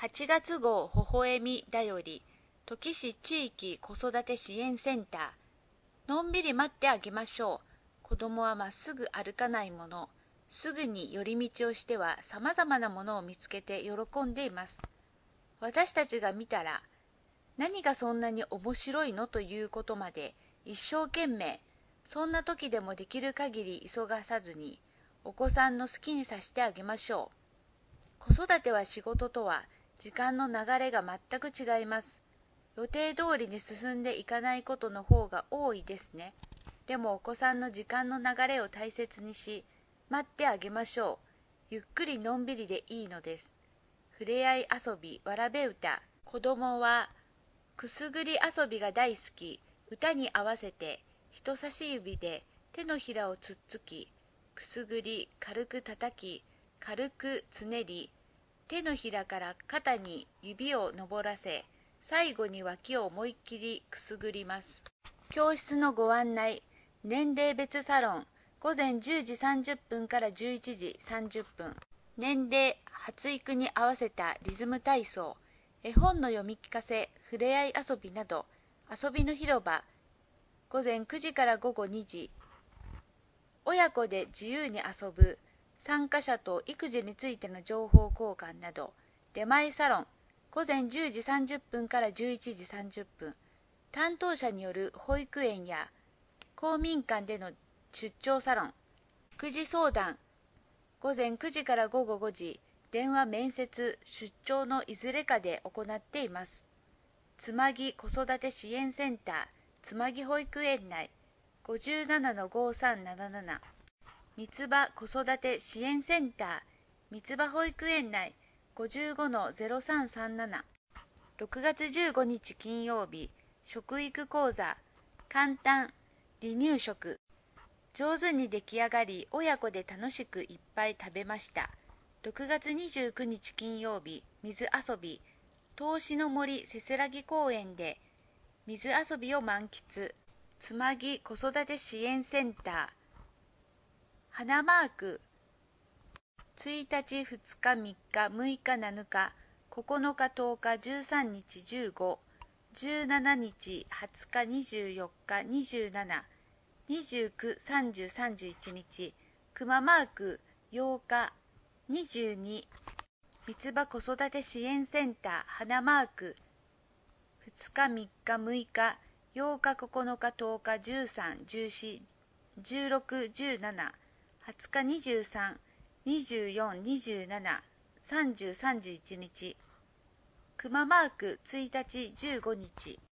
8月号ほほえみだより、土岐市地域子育て支援センター。のんびり待ってあげましょう。子供はまっすぐ歩かないもの。すぐに寄り道をしては様々なものを見つけて喜んでいます。私たちが見たら、何がそんなに面白いのということまで一生懸命、そんな時でもできる限り急がさずに、お子さんの好きにさせてあげましょう。子育ては仕事とは時間の流れが全く違います。予定通りに進んでいかないことの方が多いですね。でもお子さんの時間の流れを大切にし、待ってあげましょう。ゆっくりのんびりでいいのです。ふれあい遊び、わらべ歌。子供はくすぐり遊びが大好き。歌に合わせて人差し指で手のひらをつっつき、くすぐり、軽く叩き、軽くつねり、手のひらから肩に指を登らせ、最後に脇を思いっきりくすぐります。教室のご案内。年齢別サロン。午前10時30分から11時30分。年齢、発育に合わせたリズム体操。絵本の読み聞かせ、ふれあい遊びなど、遊びの広場。午前9時から午後2時。親子で自由に遊ぶ。参加者と育児についての情報交換など、出前サロン、午前10時30分から11時30分、担当者による保育園や公民館での出張サロン、育児相談、午前9時から午後5時、電話面接、出張のいずれかで行っています。つまぎ子育て支援センター、つまぎ保育園内、57-5377、三つ葉子育て支援センター、三つ葉保育園内 55-0337。6月15日金曜日、食育講座、簡単、離乳食。上手に出来上がり、親子で楽しくいっぱい食べました。6月29日金曜日、水遊び、東市の森せせらぎ公園で水遊びを満喫。つまぎ子育て支援センター、花マーク。1日、2日、3日、6日、7日、9日、10日、13日、15、17日、20日、24日、27、29、30、31日、くまマーク、8日、22、三つ葉子育て支援センター、花マーク、2日、3日、6日、8日、9日、10日、13、14、16、17、20日、23、24、27、30、31日、くまマーク1日、15日。